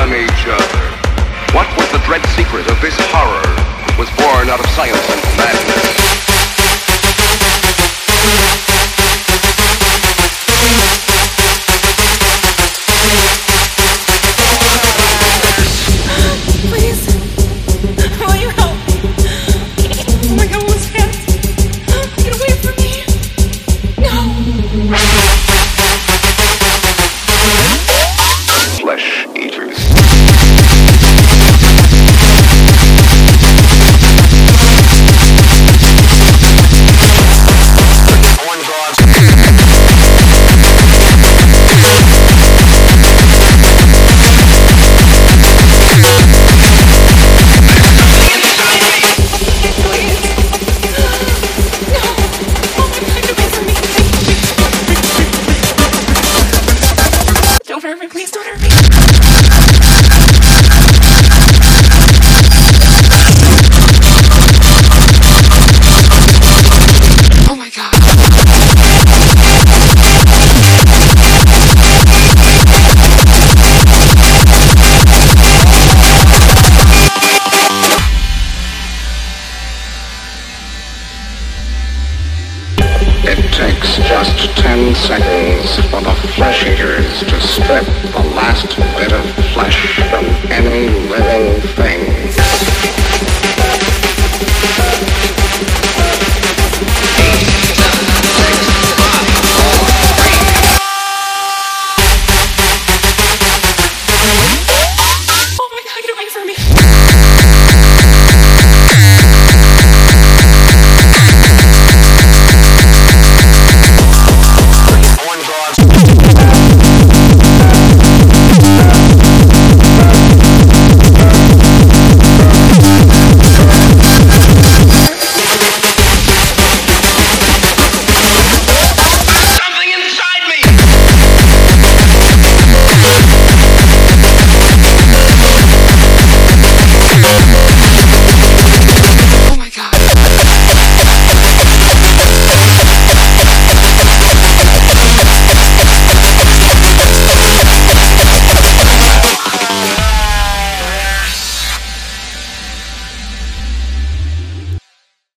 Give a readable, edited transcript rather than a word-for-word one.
on each other. What was the dread secret of this horror? Was born out of science and madness. Please, will you help me? Oh my God, what's happening? Get away from me! No! Flesh eaters. Don't hurt me, please don't hurt me. Oh my God. It takes just 10 seconds for the flesh eaters to strip the last bit of flesh from any living thing.